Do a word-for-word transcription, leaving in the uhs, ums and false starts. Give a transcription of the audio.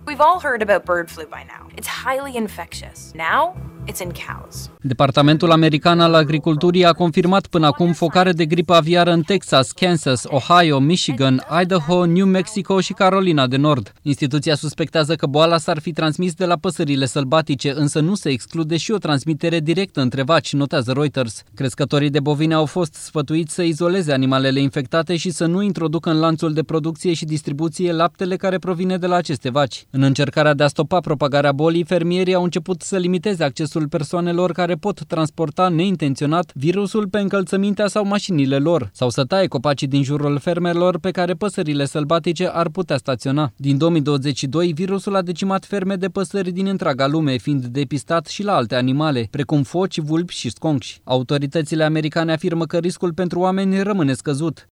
We've all heard about bird flu by now. It's highly infectious. Now, it's in cows. Departamentul American al Agriculturii a confirmat până acum focare de gripă aviară în Texas, Kansas, Ohio, Michigan, Idaho, New Mexico și Carolina de Nord. Instituția suspectează că boala s-ar fi transmis de la păsările sălbatice, însă nu se exclude și o transmitere directă între vaci, notează Reuters. Crescătorii de bovine au fost sfătuiți să izoleze animalele infectate și să nu introducă în lanțul de producție și distribuție laptele care provine de la aceste vaci. În încercarea de a stopa propagarea bolii, fermierii au început să limiteze accesul persoanelor care pot transporta neintenționat virusul pe încălțămintea sau mașinile lor, sau să taie copacii din jurul fermelor pe care păsările sălbatice ar putea staționa. Din două mii douăzeci și doi, virusul a decimat ferme de păsări din întreaga lume, fiind depistat și la alte animale, precum foci, vulpi și sconși. Autoritățile americane afirmă că riscul pentru oameni rămâne scăzut.